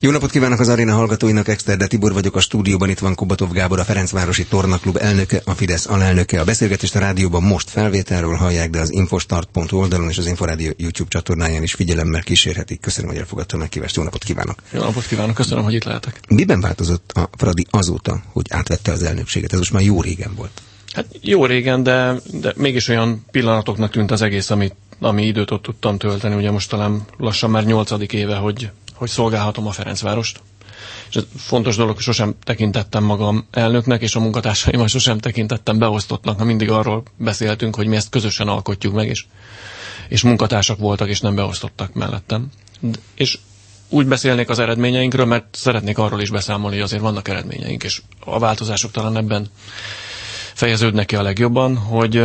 Jó napot kívánok az aréna hallgatóinak, Exterde Tibor vagyok, a stúdióban itt van Kubatov Gábor, a Ferencvárosi Tornaklub elnöke, a Fidesz alelnöke. A beszélgetést a rádióban most felvételről hallják, de az infostart.hu oldalon és az Inforádió YouTube csatornáján is figyelemmel kísérhetik. Köszönöm, hogy elfogadta a meghívást. Jó napot kívánok! Jó napot kívánok, köszönöm, hogy itt lehetek. Miben változott a Fradi azóta, hogy átvette az elnökséget? Ez most már jó régen volt. Hát jó régen, de mégis olyan pillanatoknak tűnt az egész, ami időt ott tudtam tölteni. Ugye most talán lassan már 8. éve, hogy szolgálhatom a Ferencvárost. És ez fontos dolog, hogy sosem tekintettem magam elnöknek, és a munkatársaimmal sosem tekintettem beosztottnak, ha mindig arról beszéltünk, hogy mi ezt közösen alkotjuk meg, és munkatársak voltak, és nem beosztottak mellettem. És úgy beszélnék az eredményeinkről, mert szeretnék arról is beszámolni, hogy azért vannak eredményeink, és a változások talán ebben fejeződnek ki a legjobban,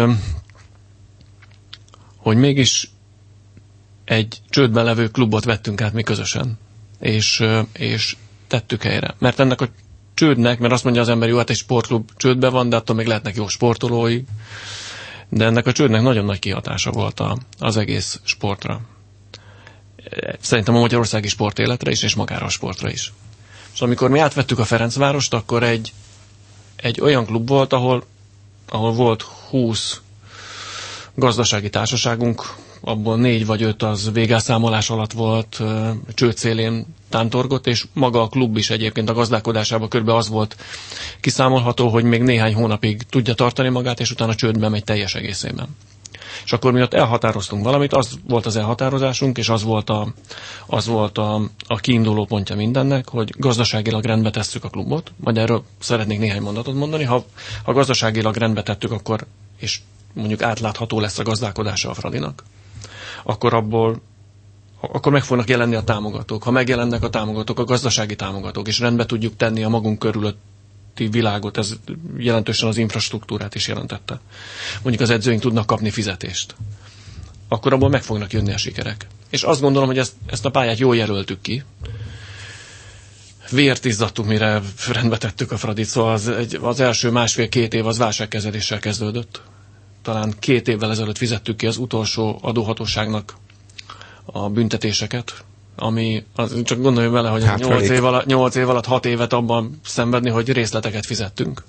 hogy mégis egy csődben levő klubot vettünk át mi közösen, és tettük helyre. Mert ennek a csődnek, mert azt mondja az ember, jó, hát egy sportklub csődben van, de attól még lehetnek jó sportolói, de ennek a csődnek nagyon nagy kihatása volt az egész sportra. Szerintem a magyarországi sportéletre is, és magára a sportra is. És amikor mi átvettük a Ferencvárost, akkor egy olyan klub volt, ahol volt 20 gazdasági társaságunk, abból 4 vagy 5 az végelszámolás alatt volt, csőd szélén tántorgott, és maga a klub is egyébként a gazdálkodásában körülbelül az volt kiszámolható, hogy még néhány hónapig tudja tartani magát, és utána csődbe megy teljes egészében. És akkor mi ott elhatároztunk valamit, az volt az elhatározásunk, és az volt a kiinduló pontja mindennek, hogy gazdaságilag rendbe tesszük a klubot, majd erről szeretnék néhány mondatot mondani. Ha gazdaságilag rendbe tettük, akkor, és mondjuk átlátható lesz a gazdálkodása a Fradinak, akkor meg fognak jelenni a támogatók. Ha megjelennek a támogatók, a gazdasági támogatók, és rendbe tudjuk tenni a magunk körülötti világot, ez jelentősen az infrastruktúrát is jelentette. Mondjuk az edzőink tudnak kapni fizetést. Akkor abból meg fognak jönni a sikerek. És azt gondolom, hogy ezt a pályát jól jelöltük ki. Vért izzadtuk, mire rendbe tettük a Fradit, szóval az első 1,5-2 év az válságkezeléssel kezdődött. Talán 2 évvel ezelőtt fizettük ki az utolsó adóhatóságnak a büntetéseket, ami, csak gondolj vele, hogy 8 év alatt 6 évet abban szenvedni, hogy részleteket fizettünk.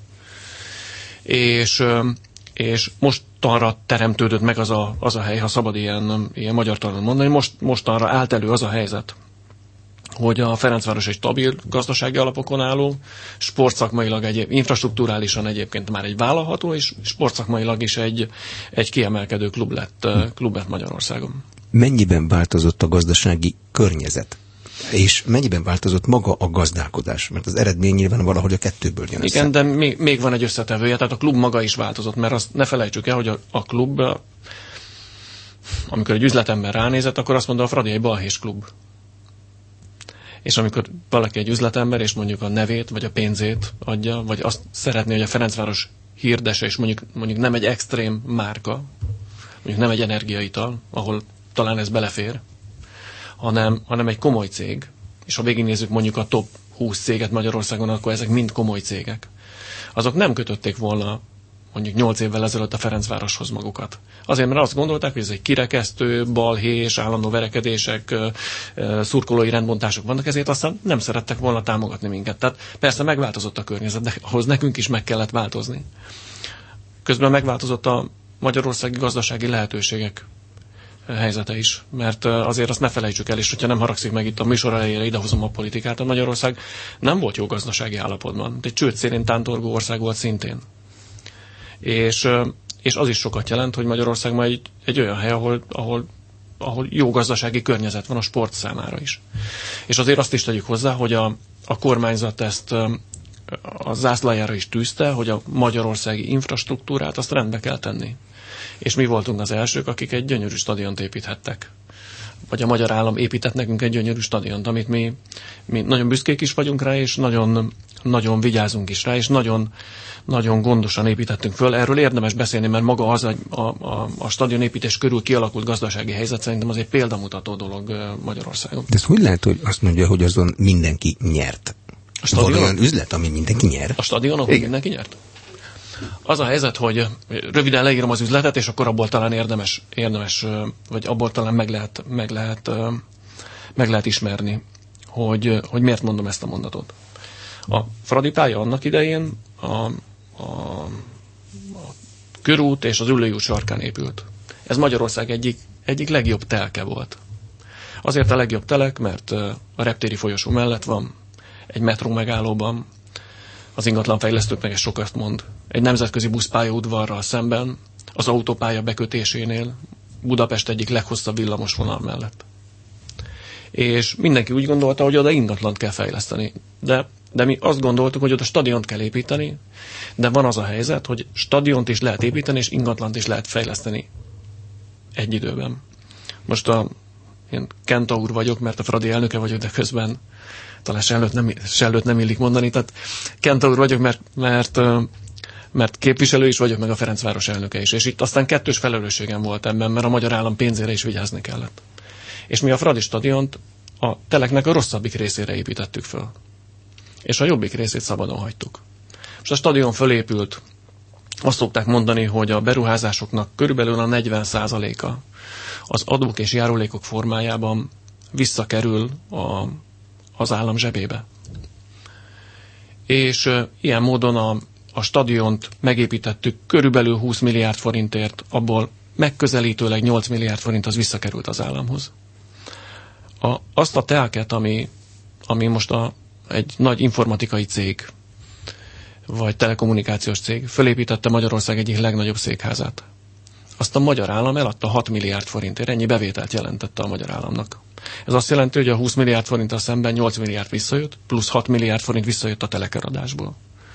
És mostanra teremtődött meg az a hely, ha szabad ilyen magyar talán mondani, mostanra állt elő az a helyzet, hogy a Ferencváros egy stabil gazdasági alapokon álló, sportszakmailag infrastrukturálisan egyébként már egy vállalható, és sportszakmailag is egy kiemelkedő klub lett Magyarországon. Mennyiben változott a gazdasági környezet? És mennyiben változott maga a gazdálkodás? Mert az eredmény nyilván valahogy a kettőből jön össze. Igen, de még van egy összetevője, tehát a klub maga is változott, mert azt ne felejtsük el, hogy a klub, amikor egy üzletember ránézett, akkor azt mondta, a Fradi egy balhés klub. És amikor valaki egy üzletember, és mondjuk a nevét, vagy a pénzét adja, vagy azt szeretné, hogy a Ferencváros hirdesse, és mondjuk nem egy extrém márka, mondjuk nem egy energiaital, ahol talán ez belefér, hanem egy komoly cég, és ha végignézzük mondjuk a top 20 céget Magyarországon, akkor ezek mind komoly cégek. Azok nem kötötték volna mondjuk 8 évvel ezelőtt a Ferencvároshoz magukat. Azért, mert azt gondolták, hogy ez egy kirekesztő, balhés, állandó verekedések, szurkolói rendbontások vannak, ezért aztán nem szerettek volna támogatni minket. Tehát persze megváltozott a környezet, de ahhoz nekünk is meg kellett változni. Közben megváltozott a magyarországi gazdasági lehetőségek helyzete is, mert azért azt ne felejtsük el, és hogyha nem haragszik meg itt a műsor elejére, idehozom a politikát, a Magyarország nem volt jó gazdasági állapotban. Egy csőd szélén tántorgó ország volt szintén. És az is sokat jelent, hogy Magyarország ma egy olyan hely, ahol jó gazdasági környezet van a sport számára is. És azért azt is tegyük hozzá, hogy a kormányzat ezt a zászlajára is tűzte, hogy a magyarországi infrastruktúrát azt rendbe kell tenni. És mi voltunk az elsők, akik egy gyönyörű stadiont építhettek. Vagy a magyar állam épített nekünk egy gyönyörű stadiont, amit mi nagyon büszkék is vagyunk rá, és nagyon, nagyon vigyázunk is rá, és nagyon, nagyon gondosan építettünk föl. Erről érdemes beszélni, mert maga az a stadionépítés körül kialakult gazdasági helyzet szerintem az egy példamutató dolog Magyarországon. De ez hogy lehet, hogy azt mondja, hogy azon mindenki nyert? A stadionon? Van olyan üzlet, ami mindenki nyer? A stadionok mindenki nyert? Az a helyzet, hogy röviden leírom az üzletet, és akkor abból talán érdemes vagy abból talán meg lehet ismerni, hogy miért mondom ezt a mondatot. A Fradi pálya annak idején a körút és az Üllői út sarkán épült. Ez Magyarország egyik legjobb telke volt. Azért a legjobb telek, mert a reptéri folyosó mellett van, egy metró megállóban, az ingatlanfejlesztők meg ezt sokat mond. Egy nemzetközi buszpályaudvarral szemben, az autópálya bekötésénél, Budapest egyik leghosszabb villamosvonal mellett. És mindenki úgy gondolta, hogy oda ingatlant kell fejleszteni. De mi azt gondoltuk, hogy oda stadiont kell építeni, de van az a helyzet, hogy stadiont is lehet építeni, és ingatlant is lehet fejleszteni egy időben. Most én kentaur vagyok, mert a Fradi elnöke vagyok, de közben talán sellőt nem illik mondani, tehát kentaur vagyok, mert képviselő is vagyok, meg a Ferencváros elnöke is. És itt aztán kettős felelősségem volt ebben, mert a magyar állam pénzére is vigyázni kellett. És mi a Fradi stadiont a teleknek a rosszabbik részére építettük föl. És a jobbik részét szabadon hagytuk. Most a stadion fölépült. Azt szokták mondani, hogy a beruházásoknak körülbelül a 40%-a az adók és járulékok formájában visszakerül az állam zsebébe. És ilyen módon a stadiont megépítettük körülbelül 20 milliárd forintért, abból megközelítőleg 8 milliárd forint az visszakerült az államhoz. Azt a telket, ami most egy nagy informatikai cég, vagy telekommunikációs cég fölépítette Magyarország egyik legnagyobb székházát. Azt a magyar állam eladta 6 milliárd forintért, ennyi bevételt jelentette a magyar államnak. Ez azt jelenti, hogy a 20 milliárd forinttal szemben 8 milliárd visszajött, plusz 6 milliárd forint visszajött a telekeradásból.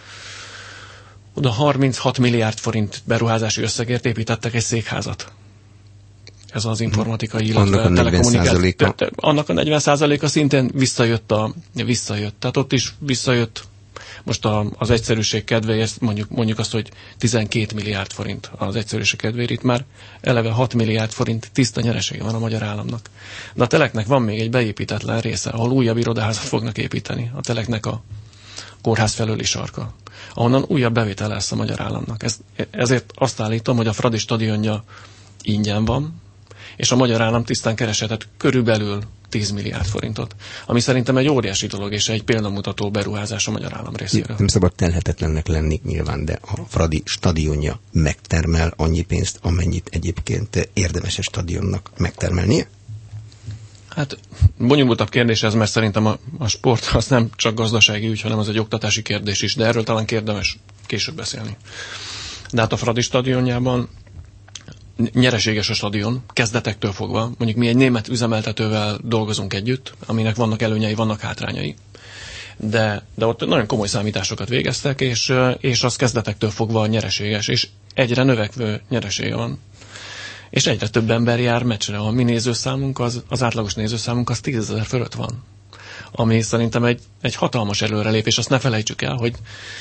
Oda 36 milliárd forint beruházási összegért építettek egy székházat. Ez az informatikai, illetve a telekommunikáció. Annak a 40%-a szintén visszajött. Tehát ott is visszajött. Most az egyszerűség kedvéért mondjuk azt, hogy 12 milliárd forint az egyszerűség kedvéért. Itt már eleve 6 milliárd forint tiszta nyeresége van a magyar államnak. De a teleknek van még egy beépítetlen része, ahol újabb irodaházat fognak építeni. A teleknek a kórház felőli sarka, ahonnan újabb bevétel lesz a magyar államnak. Ezért azt állítom, hogy a Fradi stadionja ingyen van, és a magyar állam tisztán kereshetett körülbelül 10 milliárd forintot, ami szerintem egy óriási dolog, és egy példamutató beruházás a magyar állam részéről. Nem szabad telhetetlennek lenni nyilván, de a Fradi stadionja megtermel annyi pénzt, amennyit egyébként érdemes stadionnak megtermelnie? Hát bonyolultabb kérdés ez, mert szerintem a sport az nem csak gazdasági ügy, hanem az egy oktatási kérdés is, de erről talán érdemes később beszélni. De hát a Fradi stadionjában nyereséges a stadion, kezdetektől fogva. Mondjuk mi egy német üzemeltetővel dolgozunk együtt, aminek vannak előnyei, vannak hátrányai. De ott nagyon komoly számításokat végeztek, és az kezdetektől fogva nyereséges, és egyre növekvő nyeresége van. És egyre több ember jár meccsre. A mi nézőszámunk, az átlagos nézőszámunk az 10 000 fölött van. Ami szerintem egy hatalmas előrelépés. Azt ne felejtsük el, hogy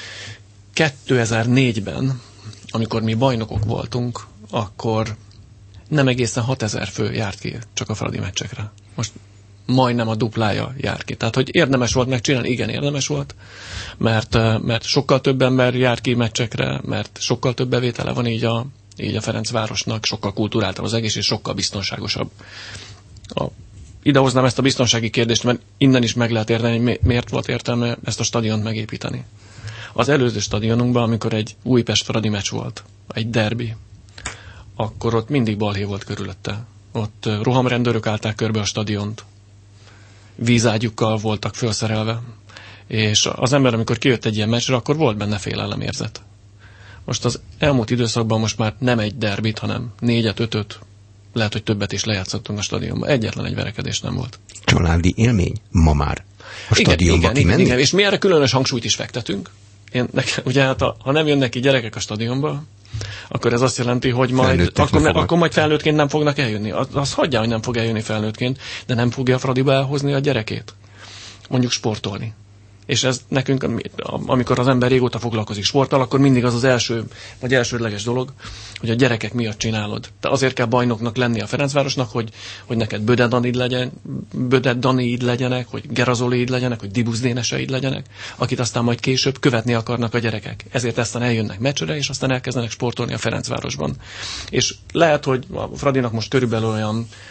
2004-ben, amikor mi bajnokok voltunk, akkor nem egészen 6000 fő járt ki csak a Fradi meccsekre. Most majdnem a duplája jár ki. Tehát, hogy érdemes volt megcsinálni, igen, érdemes volt, mert sokkal több ember jár ki meccsekre, mert sokkal több bevétele van így a Ferencvárosnak, sokkal kulturáltabb az egész, és sokkal biztonságosabb. Idehoznám ezt a biztonsági kérdést, mert innen is meg lehet érteni, hogy miért volt értelme ezt a stadiont megépíteni. Az előző stadionunkban, amikor egy Újpest-Fradi meccs volt, egy derbi, akkor ott mindig balhé volt körülötte. Ott rohamrendőrök állták körbe a stadiont, vízágyukkal voltak felszerelve, és az ember, amikor kijött egy ilyen meccsre, akkor volt benne félelemérzet. Most az elmúlt időszakban most már nem egy derbit, hanem 4-5, lehet, hogy többet is lejátszottunk a stadionban. Egyetlen egy verekedés nem volt. Családi élmény ma már a stadionba kimenni? Igen, és mi erre különös hangsúlyt is fektetünk. Ugye hát ha nem jönnek ki gyerekek a stadionba, akkor ez azt jelenti, hogy akkor majd felnőttként nem fognak eljönni. Az hagyja, hogy nem fog eljönni felnőttként, de nem fogja a Fradiba elhozni a gyerekét. Mondjuk sportolni. És ez nekünk, amikor az ember régóta foglalkozik sporttal, akkor mindig az első, vagy elsődleges dolog, hogy a gyerekek miatt csinálod. Te azért kell bajnoknak lenni a Ferencvárosnak, hogy neked Bödet Daniid legyenek, hogy Gerazoliid legyenek, hogy Dibusz Déneseid legyenek, akit aztán majd később követni akarnak a gyerekek. Ezért aztán eljönnek meccsre, és aztán elkezdenek sportolni a Ferencvárosban. És lehet, hogy a Fradinak most körülbelül olyan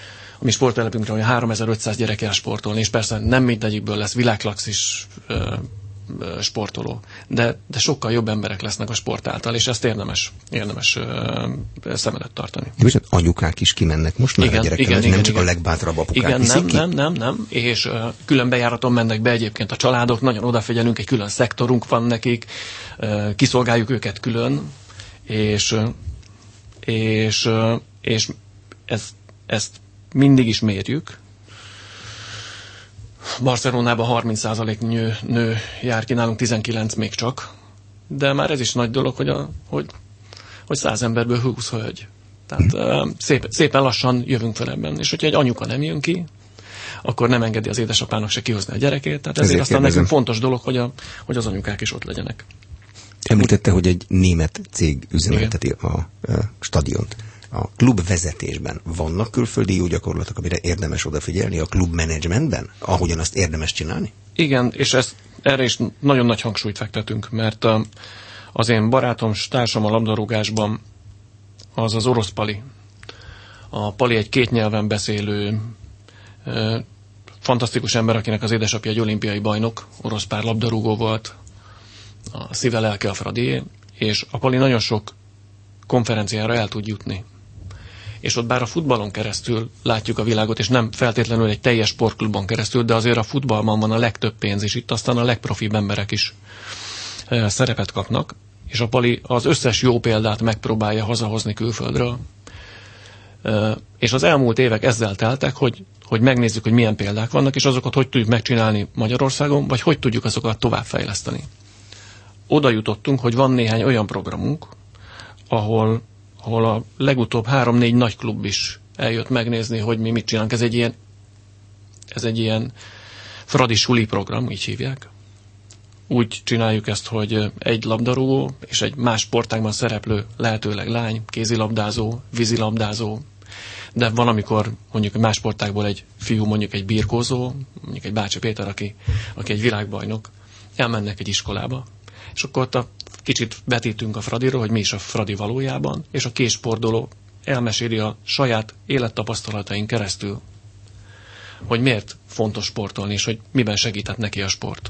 mi sporttelepünkre, hogy 3500 gyerek el sportolni, és persze nem mindegyikből lesz világklasszis sportoló, de sokkal jobb emberek lesznek a sport által, és ezt érdemes szem előtt tartani. És anyukák is kimennek most már a gyerekkel, nem csak a legbátrabb apukák viszik ki? Nem, és külön bejáraton mennek be egyébként a családok, nagyon odafigyelünk, egy külön szektorunk van nekik, kiszolgáljuk őket külön, és ezt mindig is mérjük. Barcelonában 30% nő jár ki, nálunk 19 még csak, de már ez is nagy dolog, hogy 100 emberből 20 hölgy. Tehát szépen lassan jövünk fel ebben. És hogyha egy anyuka nem jön ki, akkor nem engedi az édesapának se kihozni a gyerekét. Tehát ezért aztán nekünk fontos dolog, hogy az anyukák is ott legyenek. Említette, hogy egy német cég üzemelteti a stadiont. A klub vezetésben vannak külföldi jó gyakorlatok, amire érdemes odafigyelni a klub menedzsmentben, ahogyan azt érdemes csinálni? Igen, és erre is nagyon nagy hangsúlyt fektetünk, mert az én barátom, társam a labdarúgásban az orosz Pali. A Pali egy 2 nyelven beszélő, fantasztikus ember, akinek az édesapja egy olimpiai bajnok, orosz pár labdarúgó volt, a szíve lelke a Fradié, és a Pali nagyon sok konferenciára el tud jutni. És ott bár a futballon keresztül látjuk a világot, és nem feltétlenül egy teljes sportklubon keresztül, de azért a futballban van a legtöbb pénz, és itt aztán a legprofibb emberek is szerepet kapnak, és a Pali az összes jó példát megpróbálja hazahozni külföldről. És az elmúlt évek ezzel teltek, hogy megnézzük, hogy milyen példák vannak, és azokat hogy tudjuk megcsinálni Magyarországon, vagy hogy tudjuk azokat továbbfejleszteni. Oda jutottunk, hogy van néhány olyan programunk, ahol a legutóbb 3-4 nagy klub is eljött megnézni, hogy mi mit csinálunk. Ez egy ilyen Fradi suli program, így hívják. Úgy csináljuk ezt, hogy egy labdarúgó és egy más sportágban szereplő, lehetőleg lány, kézilabdázó, vízilabdázó, de van, amikor mondjuk más sportágból egy fiú, mondjuk egy birkózó, mondjuk egy Bácsi Péter, aki egy világbajnok, elmennek egy iskolába, és akkor ott kicsit vetítünk a Fradiról, hogy mi is a Fradi valójában, és a két sportoló elmeséli a saját élettapasztalatain keresztül, hogy miért fontos sportolni, és hogy miben segített neki a sport.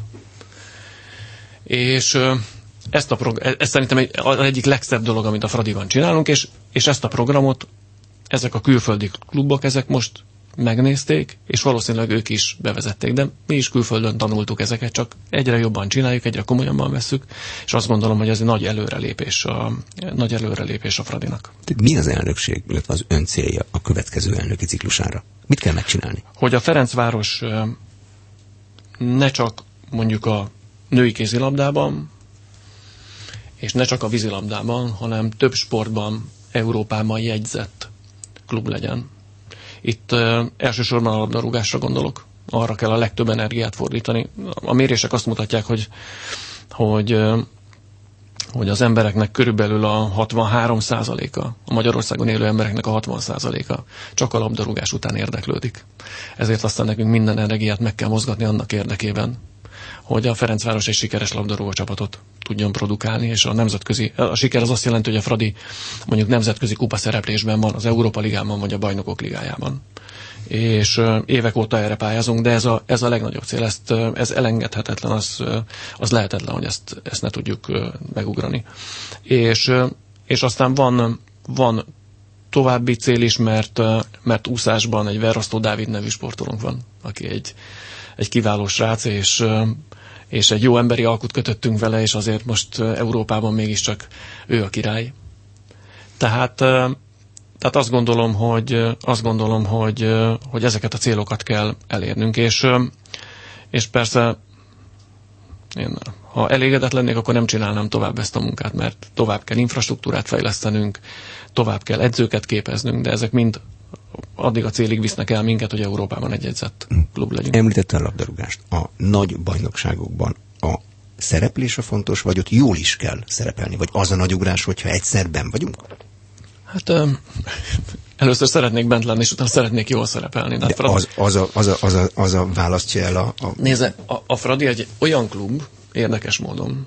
És ez szerintem az egyik legszebb dolog, amit a Fradiban csinálunk, és ezt a programot ezek a külföldi klubok, ezek most megnézték, és valószínűleg ők is bevezették, de mi is külföldön tanultuk ezeket, csak egyre jobban csináljuk, egyre komolyabban vesszük, és azt gondolom, hogy ez egy nagy előrelépés a Fradinak. Mi az elnökség, illetve az ön célja a következő elnöki ciklusára? Mit kell megcsinálni? Hogy a Ferencváros ne csak mondjuk a női kézilabdában, és ne csak a vízilabdában, hanem több sportban, Európában jegyzett klub legyen. Itt elsősorban a labdarúgásra gondolok. Arra kell a legtöbb energiát fordítani. A mérések azt mutatják, hogy az embereknek körülbelül a 63%-a, a Magyarországon élő embereknek a 60%-a csak a labdarúgás után érdeklődik. Ezért aztán nekünk minden energiát meg kell mozgatni annak érdekében, hogy a Ferencváros egy sikeres labdarúgó csapatot tudjon produkálni, és a siker az azt jelenti, hogy a Fradi mondjuk nemzetközi kupa szereplésben van, az Európa Ligában vagy a Bajnokok Ligájában. És évek óta erre pályázunk, de ez a legnagyobb cél, ez elengedhetetlen, az lehetetlen, hogy ezt ne tudjuk megugrani. És aztán van további cél is, mert úszásban egy Verrasztó Dávid nevű sportolónk van, aki egy kiváló srác, és egy jó emberi alkut kötöttünk vele, és azért most Európában mégiscsak ő a király. Tehát azt gondolom, hogy ezeket a célokat kell elérnünk, és persze én, ha elégedett lennék, akkor nem csinálnám tovább ezt a munkát, mert tovább kell infrastruktúrát fejlesztenünk, tovább kell edzőket képeznünk, de ezek mind addig a célig visznek el minket, hogy Európában egy jegyzett klub legyünk. Említette a labdarúgást. A nagy bajnokságokban a szereplés a fontos, vagy ott jól is kell szerepelni? Vagy az a nagy ugrás, hogyha egyszer benn vagyunk? Hát először szeretnék bent lenni, és utána szeretnék jól szerepelni. De az a választja el a... Nézze, a Fradi egy olyan klub, érdekes módon,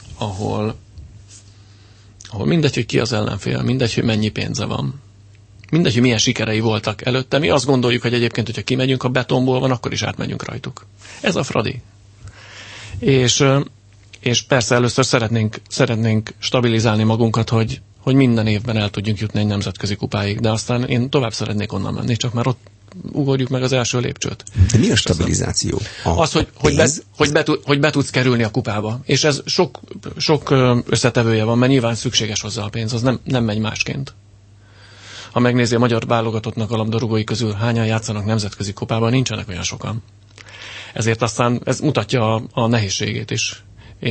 ahol mindegy, hogy ki az ellenfél, mindegy, hogy mennyi pénze van, mindegy, hogy milyen sikerei voltak előtte, mi azt gondoljuk, hogy egyébként, hogyha kimegyünk a betonból van, akkor is átmegyünk rajtuk. Ez a Fradi. És persze először szeretnénk stabilizálni magunkat, hogy minden évben el tudjunk jutni egy nemzetközi kupáig, de aztán én tovább szeretnék onnan menni, csak már ott ugorjuk meg az első lépcsőt. De mi a stabilizáció? Az, hogy be tudsz kerülni a kupába. És ez sok összetevője van, mert nyilván szükséges hozzá a pénz, az nem megy másként. Ha megnézi a magyar válogatottnak a labdarúgói közül, hányan játszanak nemzetközi kupában, nincsenek olyan sokan. Ezért aztán ez mutatja a nehézségét is.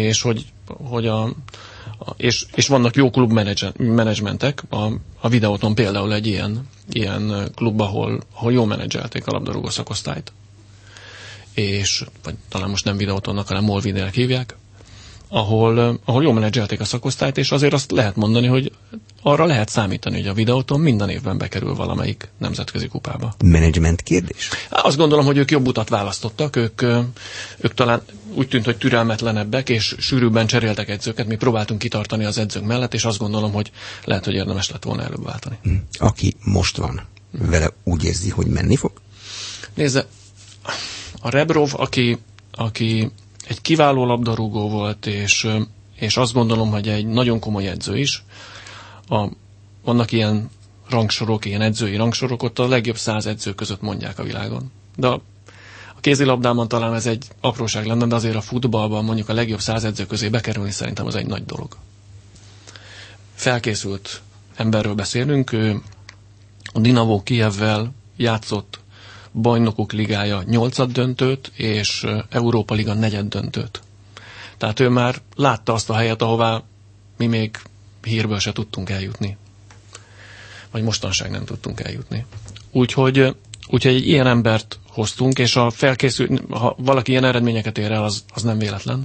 És vannak jó klubmenedzsmentek. A Videóton például egy ilyen klub, ahol jól menedzselték a labdarúgó szakosztályt. Vagy talán most nem Videótonnak, hanem Molvidének hívják, ahol jól menedzselték a szakosztályt, és azért azt lehet mondani, hogy arra lehet számítani, hogy a Videóton minden évben bekerül valamelyik nemzetközi kupába. Menedzsment kérdés? Azt gondolom, hogy ők jobb utat választottak, ők talán úgy tűnt, hogy türelmetlenebbek, és sűrűbben cseréltek edzőket, mi próbáltunk kitartani az edzők mellett, és azt gondolom, hogy lehet, hogy érdemes lett volna előbb váltani. Aki most van, vele úgy érzi, hogy menni fog? Nézze, a Rebrov, aki egy kiváló labdarúgó volt, és azt gondolom, hogy egy nagyon komoly edző is. Vannak ilyen rangsorok, ilyen edzői rangsorok, ott a legjobb 100 edző között mondják a világon. De a kézilabdában talán ez egy apróság lenne, de azért a futballban mondjuk a legjobb 100 edző közé bekerülni szerintem az egy nagy dolog. Felkészült emberről beszélünk, ő a Dinamo Kijevvel játszott Bajnokok Ligája 8. döntőt, és Európa Liga 4. döntőt. Tehát ő már látta azt a helyet, ahová mi még hírből se tudtunk eljutni. Vagy mostanság nem tudtunk eljutni. Úgyhogy egy ilyen embert hoztunk, és ha valaki ilyen eredményeket ér el, az nem véletlen.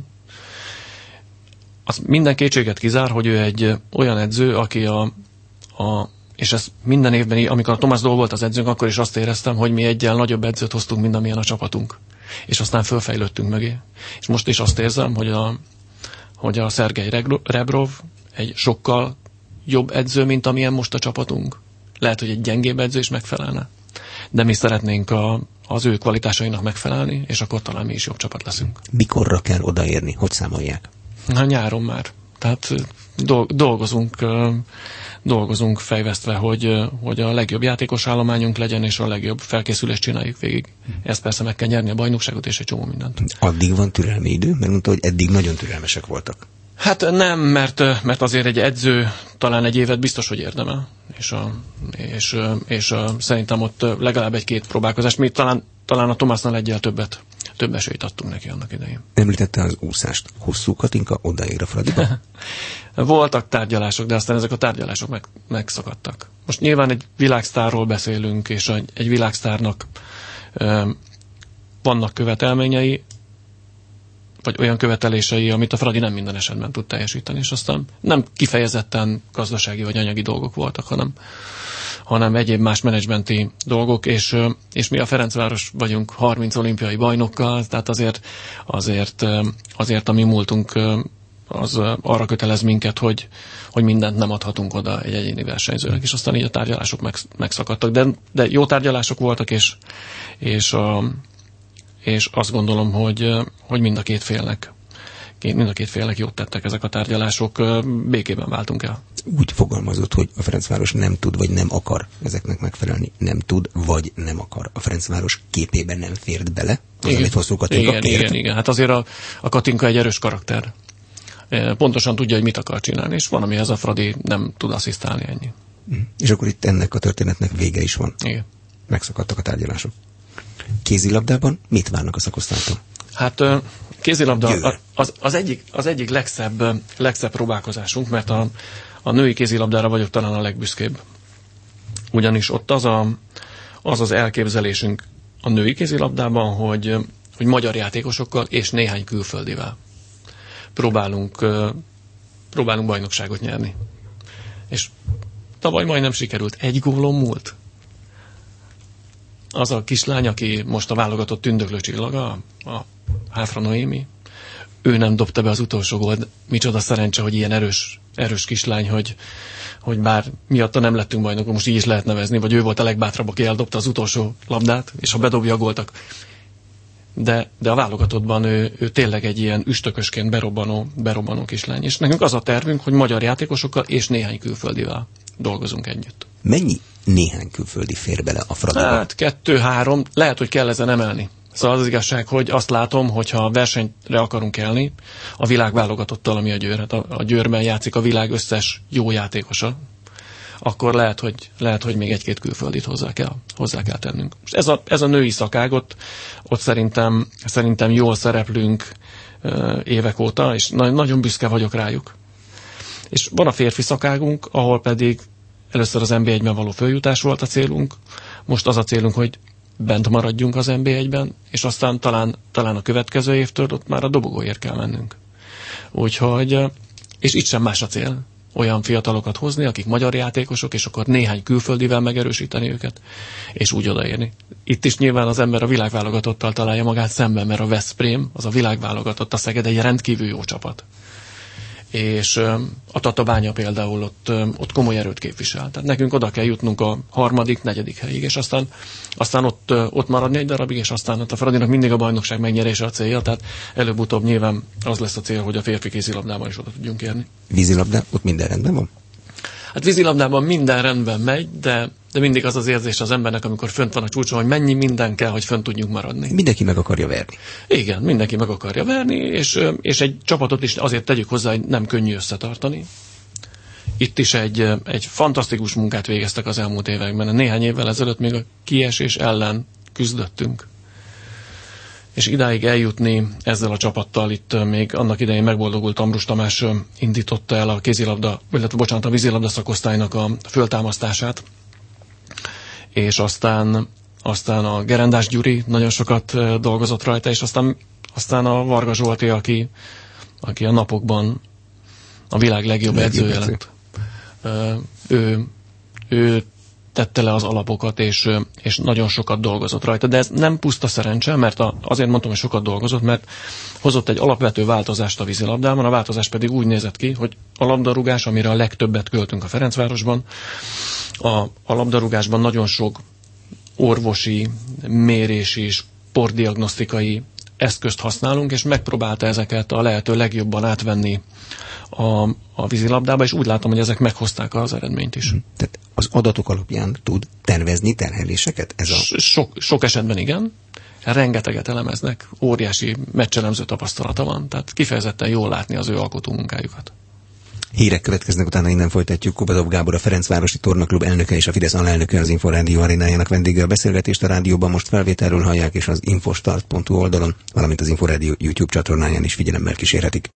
Az minden kétséget kizár, hogy ő egy olyan edző, aki és ez minden évben, amikor a Tomás Doll volt az edzőnk, akkor is azt éreztem, hogy mi eggyel nagyobb edzőt hoztunk, mint amilyen a csapatunk. És aztán fölfejlődtünk mögé. És most is azt érzem, hogy a Szergej Rebrov egy sokkal jobb edző, mint amilyen most a csapatunk. Lehet, hogy egy gyengébb edző is megfelelne. De mi szeretnénk az ő kvalitásainak megfelelni, és akkor talán mi is jobb csapat leszünk. Mikorra kell odaérni? Hogy számolják? Na, nyáron már. Tehát dolgozunk fejvesztve, hogy a legjobb játékos állományunk legyen, és a legjobb felkészülést csináljuk végig. Ezt persze meg kell nyerni a bajnokságot, és egy csomó mindent. Addig van türelmi idő? Mert mondta, hogy eddig nagyon türelmesek voltak. Hát nem, mert azért egy edző talán egy évet biztos, hogy érdemel. És szerintem ott legalább 1-2 próbálkozást. Mi talán a Tomásnál egyel több esélyt adtunk neki annak idején. Említette az úszást. Hosszú Katinka odaér a Fradiba? Voltak tárgyalások, de aztán ezek a tárgyalások megszakadtak. Most nyilván egy világsztárról beszélünk, és egy világsztárnak vannak követelményei, vagy olyan követelései, amit a Fradi nem minden esetben tud teljesíteni, és aztán nem kifejezetten gazdasági vagy anyagi dolgok voltak, hanem egyéb más menedzsmenti dolgok, és mi a Ferencváros vagyunk 30 olimpiai bajnokkal, tehát azért a mi múltunk az arra kötelez minket, hogy mindent nem adhatunk oda egy egyéni versenyzőnek, és aztán így a tárgyalások megszakadtak. De jó tárgyalások voltak, és azt gondolom, hogy mind a két félnek jót tettek ezek a tárgyalások, békében váltunk el. Úgy fogalmazott, hogy a Ferencváros nem tud, vagy nem akar ezeknek megfelelni. Nem tud, vagy nem akar. A Ferencváros képében nem fért bele, az, amit Hosszú Katinka kért. Igen. Hát azért a Katinka egy erős karakter. Pontosan tudja, hogy mit akar csinálni, és van, amihez a Fradi nem tud asszisztálni, ennyi. És akkor itt ennek a történetnek vége is van. Igen. Megszakadtak a tárgyalások. Kézilabdában mit várnak a szakosztálytól? Hát kézilabda az egyik legszebb próbálkozásunk, mert a női kézilabdára vagyok talán a legbüszkébb. Ugyanis ott az elképzelésünk a női kézilabdában, hogy magyar játékosokkal és néhány külföldivel próbálunk bajnokságot nyerni. És tavaly majdnem sikerült. 1 gólon múlt. Az a kislány, aki most a válogatott tündöklő csillaga, a Háfra Noémi, ő nem dobta be az utolsó gólt. Micsoda szerencse, hogy ilyen erős erős kislány, hogy bár miatta nem lettünk bajnokok, most így is lehet nevezni, vagy ő volt a legbátrabb, aki eldobta az utolsó labdát, és ha bedobja a góltak. De a válogatottban ő tényleg egy ilyen üstökösként berobbanó kislány. És nekünk az a tervünk, hogy magyar játékosokkal és néhány külföldivel dolgozunk együtt. Mennyi néhány külföldi fér bele a Fradiba? Hát 2-3, lehet, hogy kell ezen emelni. Szóval az igazság, hogy azt látom, hogy ha versenyre akarunk elni, a világ válogatottal, ami a Győr, hát a Győrben játszik a világ összes jó játékosa, akkor lehet, hogy még egy-két külföldit hozzá kell tennünk. Most ez a női szakágot, ott szerintem jól szereplünk évek óta, és nagyon büszke vagyok rájuk. És van a férfi szakágunk, ahol pedig először az NB1-ben való följutás volt a célunk, most az a célunk, hogy bent maradjunk az NB1-ben, és aztán talán a következő évtől ott már a dobogóért kell mennünk. Úgyhogy, és itt sem más a cél, olyan fiatalokat hozni, akik magyar játékosok, és akkor néhány külföldivel megerősíteni őket, és úgy odaérni. Itt is nyilván az ember a világválogatottal találja magát szemben, mert a Veszprém, az a világválogatott, a Szeged egy rendkívül jó csapat. És a Tatabánya például ott komoly erőt képvisel. Tehát nekünk oda kell jutnunk a 3., 4. helyig, és aztán ott maradni egy darabig, és aztán a Fradinak mindig a bajnokság megnyerése a célja, tehát előbb-utóbb nyilván az lesz a cél, hogy a férfi kézilabdában is oda tudjunk érni. Vízilabda, ott minden rendben van? Hát vízilabdában minden rendben megy, de mindig az az érzés az embernek, amikor fönt van a csúcson, hogy mennyi minden kell, hogy fönt tudjunk maradni. Mindenki meg akarja verni. Igen, mindenki meg akarja verni, és egy csapatot is azért tegyük hozzá, hogy nem könnyű összetartani. Itt is egy fantasztikus munkát végeztek az elmúlt években. Néhány évvel ezelőtt még a kiesés ellen küzdöttünk. És idáig eljutni ezzel a csapattal, itt még annak idején megboldogult Ambrus Tamás indította el a vízilabda szakosztálynak a föltámasztását, és aztán a Gerendás Gyuri nagyon sokat dolgozott rajta, és aztán a Varga Zsolti, aki a napokban a világ legjobb edzője lett. Ő tette le az alapokat, és nagyon sokat dolgozott rajta. De ez nem puszta szerencse, mert azért mondtam, hogy sokat dolgozott, mert hozott egy alapvető változást a vízilabdában, a változás pedig úgy nézett ki, hogy a labdarúgás, amire a legtöbbet költünk a Ferencvárosban, a labdarúgásban nagyon sok orvosi, mérési, sportdiagnosztikai eszközt használunk, és megpróbálta ezeket a lehető legjobban átvenni a vízilabdába, és úgy látom, hogy ezek meghozták az eredményt is. Tehát az adatok alapján tud tervezni terheléseket? Sok esetben igen. Rengeteget elemeznek, óriási meccselemző tapasztalata van, tehát kifejezetten jól látni az ő alkotó munkájukat. Hírek következnek, utána innen folytatjuk. Kobatov Gábor, a Ferencvárosi Tornaklub elnöke és a Fidesz alelnöke, az Inforádió arénájának vendége. A beszélgetést a rádióban most felvételről hallják, és az infostart.hu oldalon, valamint az Inforádió YouTube csatornáján is figyelemmel kísérhetik.